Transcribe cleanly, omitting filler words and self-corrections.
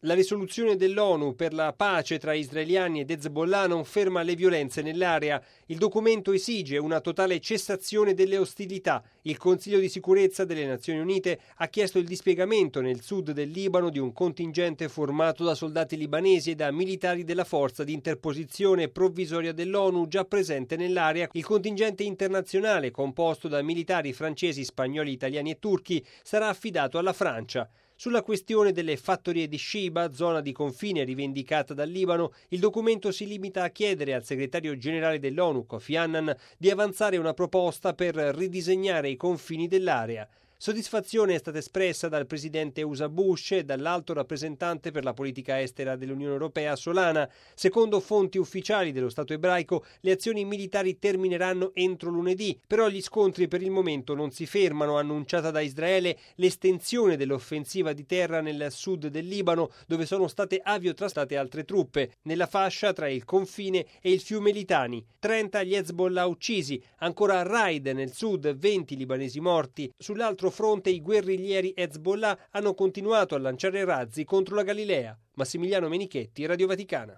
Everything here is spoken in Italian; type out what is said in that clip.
La risoluzione dell'ONU per la pace tra israeliani ed Hezbollah non ferma le violenze nell'area. Il documento esige una totale cessazione delle ostilità. Il Consiglio di sicurezza delle Nazioni Unite ha chiesto il dispiegamento nel sud del Libano di un contingente formato da soldati libanesi e da militari della forza di interposizione provvisoria dell'ONU già presente nell'area. Il contingente internazionale, composto da militari francesi, spagnoli, italiani e turchi, sarà affidato alla Francia. Sulla questione delle fattorie di Sheba, zona di confine rivendicata dal Libano, il documento si limita a chiedere al segretario generale dell'ONU, Kofi Annan, di avanzare una proposta per ridisegnare i confini dell'area. Soddisfazione è stata espressa dal presidente USA Bush e dall'alto rappresentante per la politica estera dell'Unione Europea Solana. Secondo fonti ufficiali dello Stato ebraico, le azioni militari termineranno entro lunedì, però gli scontri per il momento non si fermano. Annunciata da Israele l'estensione dell'offensiva di terra nel sud del Libano, dove sono state aviotrastate altre truppe, nella fascia tra il confine e il fiume Litani. 30 gli Hezbollah uccisi, ancora raid nel sud, 20 libanesi morti. Sull'altro fronte i guerriglieri Hezbollah hanno continuato a lanciare razzi contro la Galilea. Massimiliano Menichetti, Radio Vaticana.